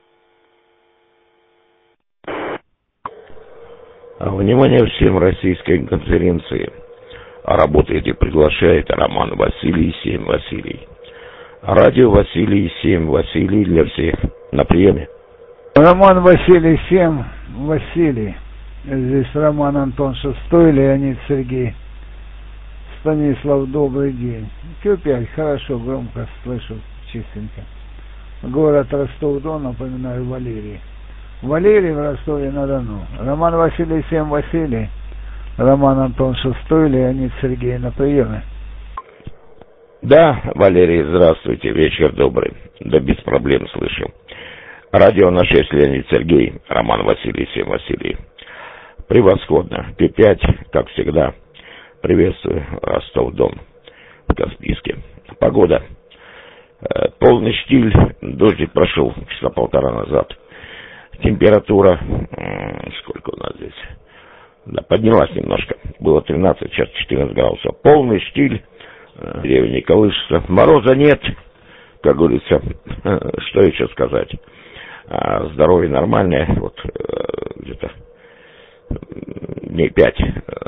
Внимание всем российской конференции. Работает и приглашает Роман Василий, семь Василий. Радио Василий, семь Василий для всех. На приеме.
Роман Василий, семь Василий. Здесь Роман Антон шестой, Леонид Сергей. Станислав, добрый день. Q пять, хорошо, громко слышу, чистенько. Город Ростов-Дон, напоминаю, Валерий. Валерий в Ростове-на-Дону. Роман Василий, семь Василий. Роман Антон шестой, Леонид Сергей на приеме.
Да, Валерий, здравствуйте, вечер добрый. Да без проблем слышу. Радио на шесть, Леонид Сергей, Роман Василий, семь Василий. Превосходно. Q пять, как всегда. Приветствую, Ростов-Дон в Каспийске. Погода. Полный штиль, дождик прошел часа полтора назад. Температура, сколько у нас здесь? Да, поднялась немножко. Было тринадцать, сейчас четырнадцать градусов. Полный штиль, деревья не колышется. Мороза нет, как говорится. Что еще сказать? Здоровье нормальное. Вот где-то дней пять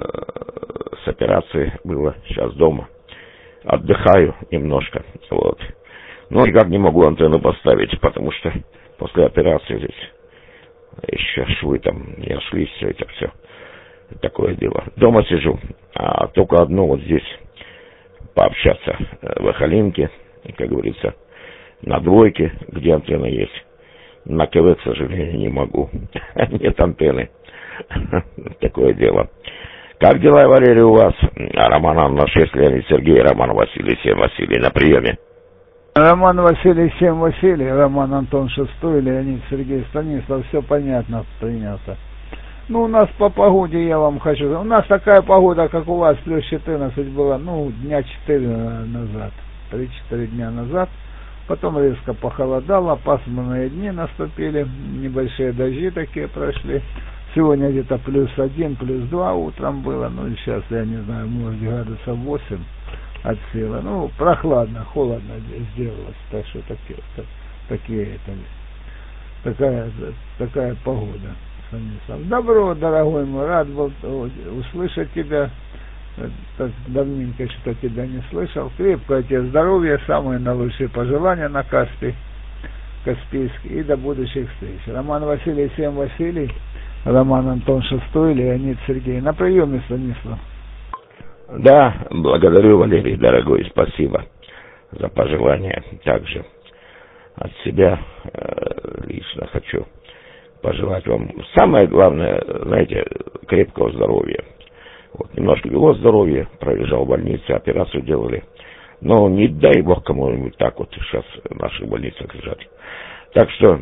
с операции было. Сейчас дома. Отдыхаю немножко. Вот. Но никак не могу антенну поставить, потому что после операции здесь еще швы там не ошлись, все это все. Такое дело. Дома сижу, а только одно вот здесь пообщаться в Эхолинке, как говорится, на двойке, где антенна есть. На КВ, к сожалению, не могу. Нет антенны. Такое дело. Как дела, Валерий, у вас? Роман Анна шесть, Леонид Сергей, Роман Василий, семь Василий на приеме.
Роман Василий, семь Василий, Роман Антон шестой, Леонид Сергей, Станислав, все понятно, принято. Ну, у нас по погоде, я вам хочу... У нас такая погода, как у вас, плюс четырнадцать была, ну, дня четыре назад, три-четыре дня назад. Потом резко похолодало, пасмурные дни наступили, небольшие дожди такие прошли. Сегодня где-то плюс один, плюс два утром было, ну, и сейчас, я не знаю, может, градусов восемь от силы. Ну, прохладно, холодно сделалось, так что такие, так, такие это, такая, такая погода. Добро, дорогой мой, рад был услышать тебя. Так давненько что тебя не слышал. Крепкое тебе здоровья, самые наилучшие пожелания на Каспий, Каспийск, и до будущих встреч. Роман Василий, семь Василий, Роман Антон шестой, Леонид Сергей. На приеме, Станислав.
Да, благодарю, Валерий, дорогой, спасибо за пожелания. Также от себя э, лично хочу пожелать вам самое главное, знаете, крепкого здоровья. Вот, немножко его здоровья, пролежал в больнице, операцию делали. Но не дай бог кому-нибудь так вот сейчас в наших больницах лежать. Так что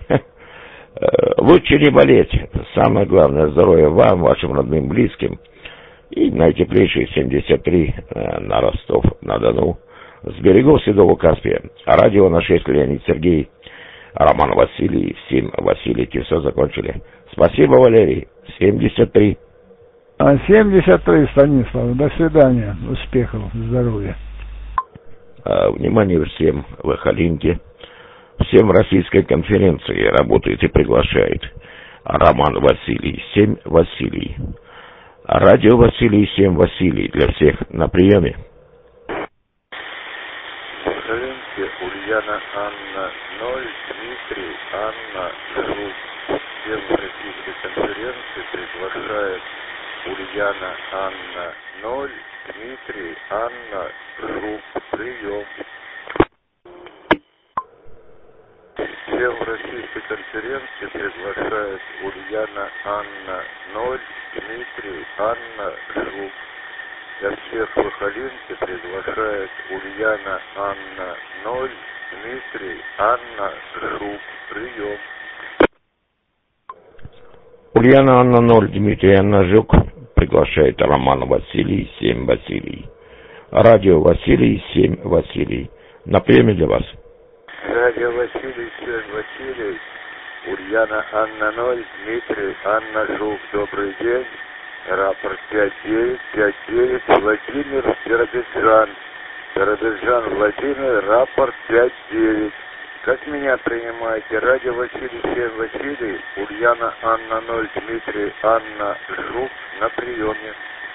лучше не болеть. Самое главное здоровье вам, вашим родным, близким. И наитеплейшие семьдесят три на Ростов-на-Дону. С берегов Седого Каспия. Радио на шесть, Леонид Сергей, Роман Василий, семь Василий. Все закончили. Спасибо, Валерий. семьдесят три.
А семьдесят три, Станислав. До свидания. Успехов, здоровья.
А, внимание всем в Эхолинке. Всем российской конференции работает и приглашает Роман Василий, семь Василий. Радио Василий, семь Василий. Для всех на приеме.
Эхолинке,
Ульяна Анна ноль, Дмитрий Анна Жук. Всем российской конференции приглашает Ульяна Анна ноль, Дмитрий Анна Жук. Прием. Всем российской конференции приглашает Ульяна Анна ноль, Дмитрий Анна Жук. Для всех в Ахалинке приглашает Ульяна Анна ноль, Дмитрий Анна Жук. Прием.
Ульяна Анна ноль, Дмитрий Анна Жук приглашает Роман Василий, семь Василий. Радио Василий, семь Василий. На приеме для вас.
Радио Василий, семь Василий. Ульяна Анна ноль, Дмитрий Анна Жук. Добрый день. Рапорт пять девять пять девять, Владимир, Биробиджан. Биробиджан, Владимир, рапорт пять девять. Как меня принимаете? Радио Василий, семь Василий. Ульяна Анна ноль, Дмитрий Анна Жук на приеме.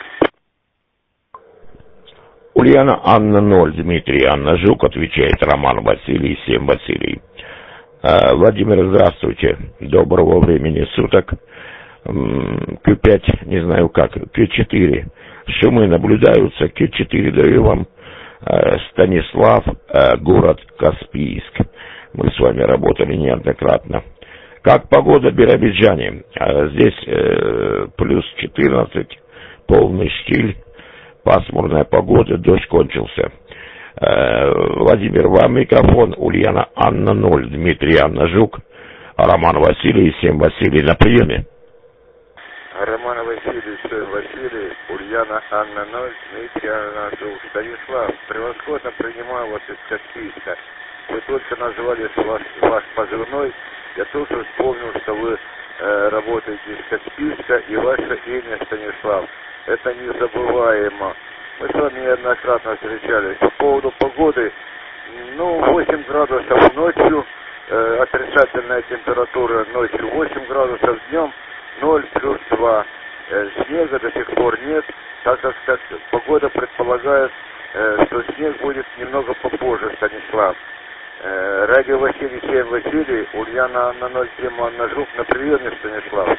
Ульяна Анна ноль, Дмитрий Анна Жук, отвечает Роман Василий, семь Василий. А, Владимир, здравствуйте. Доброго времени суток. Q пять, не знаю как, Q четыре. Шумы наблюдаются, Q четыре даю вам. Станислав, город Каспийск. Мы с вами работали неоднократно. Как погода в Биробиджане? Здесь плюс четырнадцать, полный штиль, пасмурная погода, дождь кончился. Владимир, вам микрофон. Ульяна Анна ноль, Дмитрий Анна Жук, Роман Василий, семь Василий на приеме.
Роман Василий, семь Василий, Ульяна Анна ноль, Дмитрий Анна Жук. Станислав, превосходно принимаю вас из Каспийска. Вы только назвали ваш, ваш позывной. Я тоже вспомнил, что вы э, работаете из Каспийска, и ваше имя Станислав. Это незабываемо. Мы с вами неоднократно встречались. По поводу погоды, ну, восемь градусов ночью, э, отрицательная температура ночью восемь градусов, днем ноль плюс два. Э, снега до сих пор нет, так как, как погода предполагает, э, что снег будет немного попозже, Станислав. Э, радио Василий, семь Василий, Ульяна Анна ноль, семь Анна Жук на приеме, Станислав.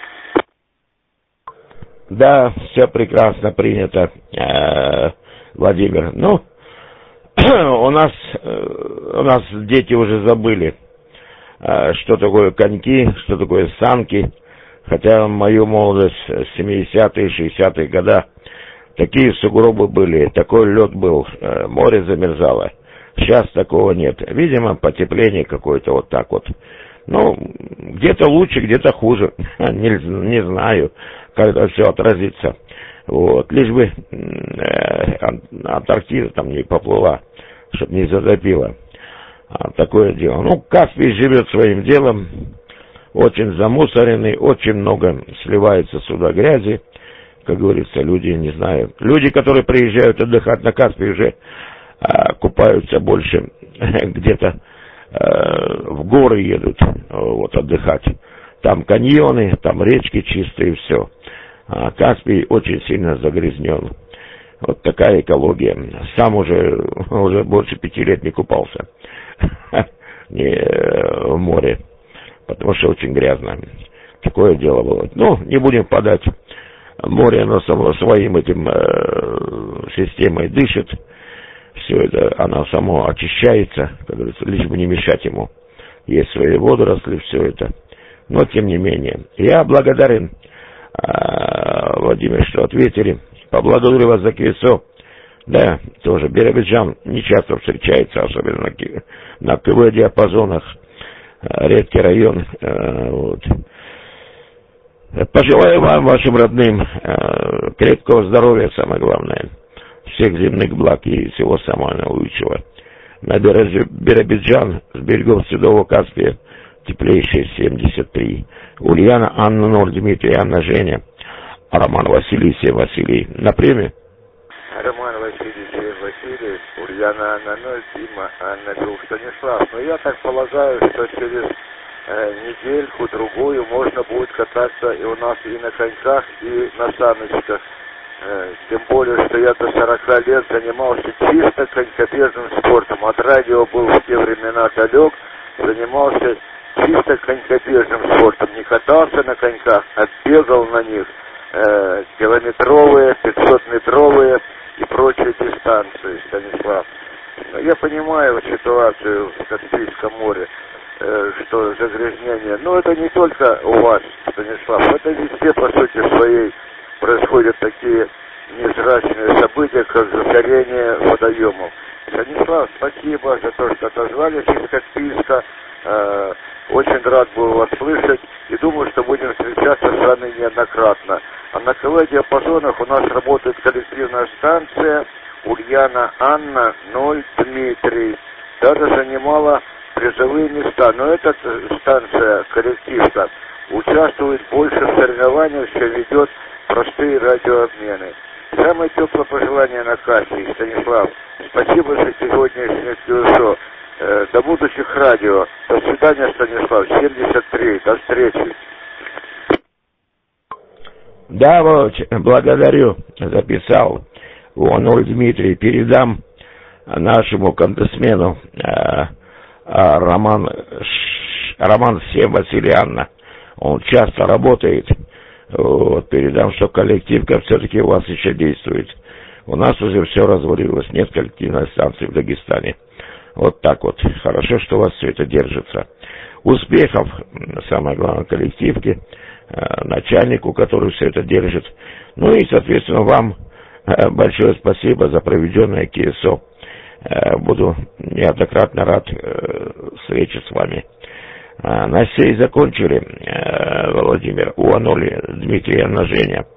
Да, все прекрасно принято, э, Владимир. Ну, у нас, у нас дети уже забыли, э, что такое коньки, что такое санки. Хотя в мою молодость, семидесятые, шестидесятые года, такие сугробы были, такой лед был, э, море замерзало. Сейчас такого нет. Видимо, потепление какое-то вот так вот. Ну, где-то лучше, где-то хуже. Не, не знаю, когда все отразится. Вот. Лишь бы э, Антарктида там не поплыла, чтобы не затопила. А, такое дело. Ну, Каспий живет своим делом. Очень замусоренный, очень много сливается сюда грязи. Как говорится, люди, не знаю. Люди, которые приезжают отдыхать на Каспий, уже а, купаются больше где-то в горы едут вот, отдыхать. Там каньоны, там речки чистые, все. А Каспий очень сильно загрязнен. Вот такая экология. Сам уже, уже больше пяти лет не купался не в море, потому что очень грязно. Такое дело было. Ну, не будем впадать. Море, оно само своим этим э, системой дышит. Все это, оно само очищается, как говорится, лишь бы не мешать ему. Есть свои водоросли, все это. Но, тем не менее, я благодарен, э, Владимир, что ответили. Поблагодарю вас за квесо. Да, тоже Биробиджан не часто встречается, особенно на, на КВ-диапазонах. Э, редкий район. Э, вот. Пожелаю вам, вашим родным, э, крепкого здоровья, самое главное. Всех земных благ и всего самого наилучшего. На Биробиджан с берегов Седого Каспия теплейшие семьдесят три. Ульяна Анна ноль, Дмитрий Анна Женя, Роман Василий, семь Василий. На премии?
Роман Василий, семь Василий, Ульяна Анна ноль, Дима Анна Жук. Станислав, но я так полагаю, что через э, недельку-другую можно будет кататься и у нас и на коньках, и на саночках.
Тем более, что я до сорока лет занимался чисто конькобежным спортом. От радио был в те времена далек, занимался чисто конькобежным спортом. Не катался на коньках, а бегал на них э, километровые, пятисотметровые и прочие дистанции, Станислав. Но я понимаю ситуацию в Каспийском море, э, что загрязнение. Но это не только у вас, Станислав, это везде, по сути своей, происходят такие незрачные события, как загорение водоемов. Станислав, спасибо за то, что отозвались из Каспийска. Э, очень рад был вас слышать и думаю, что будем встречаться с вами неоднократно. А на КВ-диапазонах у нас работает коллективная станция Ульяна Анна ноль Дмитрий. Даже занимала призовые места. Но эта станция, коллективка, участвует больше в соревнованиях, чем ведет простые радиообмены. Самое теплое пожелание на Каспии, Станислав. Спасибо за сегодняшнее КСО. Э, до будущих радио. До свидания, Станислав. семьдесят три. До встречи.
Да, Володь, благодарю. Записал. Вон, Оль Дмитрий, передам нашему контесмену э, э, Роман, Ш, Роман Всем Васильянна. Он часто работает. Вот, передам, что коллективка все-таки у вас еще действует. У нас уже все развалилось. Нет коллективной станции в Дагестане. Вот так вот. Хорошо, что у вас все это держится. Успехов, самое главное, коллективке, э, начальнику, который все это держит. Ну и, соответственно, вам э, большое спасибо за проведенное КСО. Э, буду неоднократно рад э, встрече с вами. Э, на сей закончили, э, Владимир, у Аноли Дмитрия на Женя,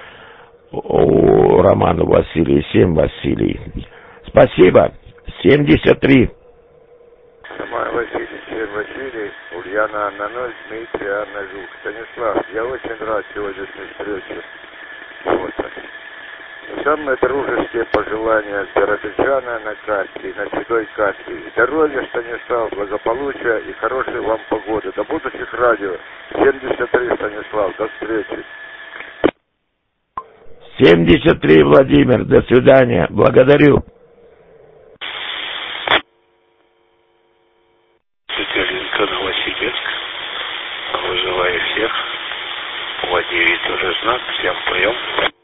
у Романа Василий, семь Василий. Спасибо. семьдесят три.
Роман Василий, семь Василий, Ульяна Анна ноль, Дмитрий Анна Жук. Станислав, я очень рад сегодняшней встрече. Вот. Самые дружеские пожелания для Биробиджана на Каспии, на Седой Каспии. Здоровья, Станислав, благополучия и хорошей вам погоды. До будущих радио. семьдесят три, Станислав, до встречи.
семьдесят три, Владимир, до свидания. Благодарю.
Петербург, Новосибирск. Вызываю всех. Владимир тоже знак. Всем прием.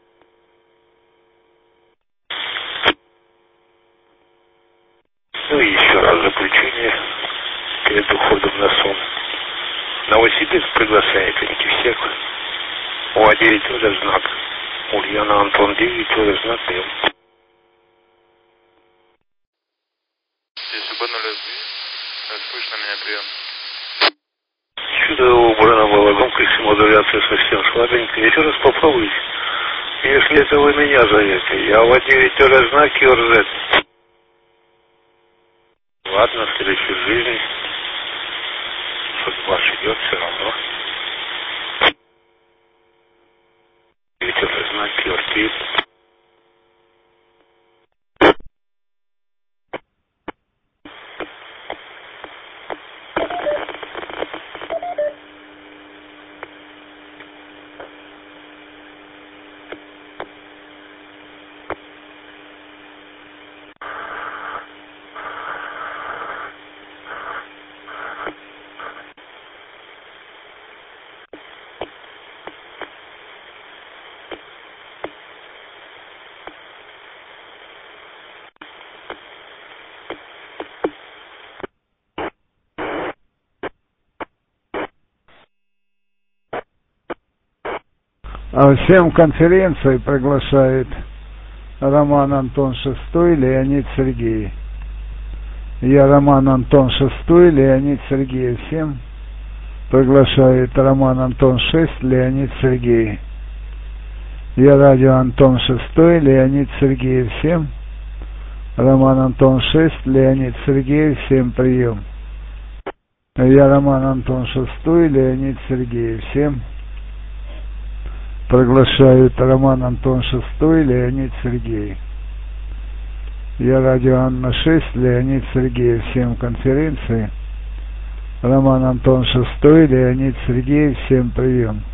Ну и еще раз заключение перед уходом на сон. Новосибирск приглашает перейти всех. Владимир тоже знак. Ульяна Антон девять тоже знак. Прием.
Здесь Б ноль эс две. Слышно меня, прием.
Чудо убрано было, громкость и модуляция совсем слабенькая. Еще раз попробуйте. Если это вы меня зовете, я Владимир тоже знак и РЗ. Ладно, в следующей жизни. Судьба идет все равно. Ведь это знак Кирти.
Всем конференции приглашает Роман Антон Шестой, Леонид Сергей. Я Роман Антон Шестой, Леонид Сергей. Всем приглашает Роман Антон Шесть, Леонид Сергей. Я радио Антон Шестой, Леонид Сергей. Всем Роман Антон Шесть, Леонид Сергей. Всем прием. Я Роман Антон Шестой, Леонид Сергей. Всем приглашают Роман Антон Шестой, Леонид Сергей. Я радио Анна шесть, Леонид Сергей. Всем конференции. Роман Антон Шестой, Леонид Сергей. Всем прием.